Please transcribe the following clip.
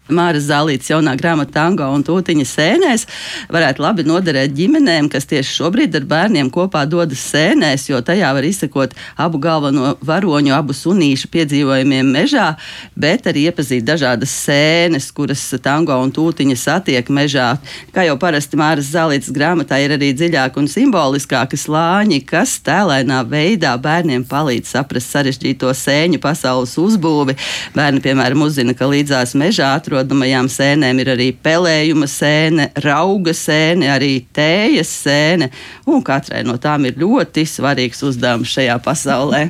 Māras Zālītes jaunā grāmata Tango un Tūtiņa sēnēs varētu labi noderēt ģimenēm, kas tieši šobrīd ar bērniem kopā dodas sēnēs, jo tajā var izsekot abu galveno varoņu, abu sunīšu piedzīvojumiem mežā, bet arī iepazīt dažādas sēnes, kuras Tango un Tūtiņa satiek mežā. Kā jau parasti Māras Zālītes grāmatā ir arī dziļāki un simboliskāki slāņi, kas tēlainā veidā bērniem palīdz saprast sarežģīto sēņu pasaules uzbūvi. Bērni, piemēram, uzzina, ka līdzās mežā atrodamajām sēnēm ir arī pelējuma sēne, rauga sēne, arī tējas sēne, un katrai no tām ir ļoti svarīgs uzdevums šajā pasaulē.